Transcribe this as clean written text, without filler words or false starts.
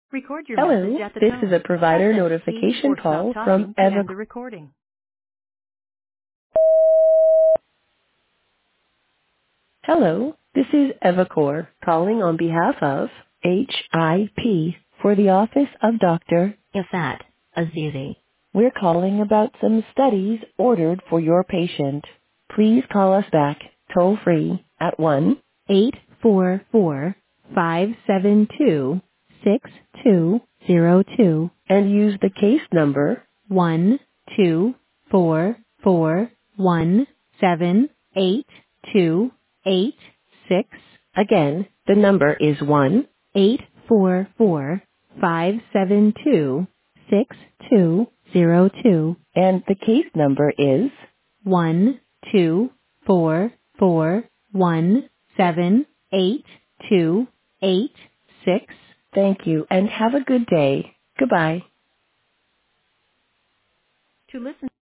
Record your message Hello, at the this is a tone. Press provider any key notification or stop call from talking to Eva. end the recording. Hello, this is Evacor calling on behalf of HIP for the office of Dr. Ifat Azizi. We're calling about some studies ordered for your patient. Please call us back toll free at 1-844-572-6202 and use the case number 124417828. Again, the number is 1-844-572-6202 and the case number is 124417828. Thank you and have a good day. Goodbye. To listen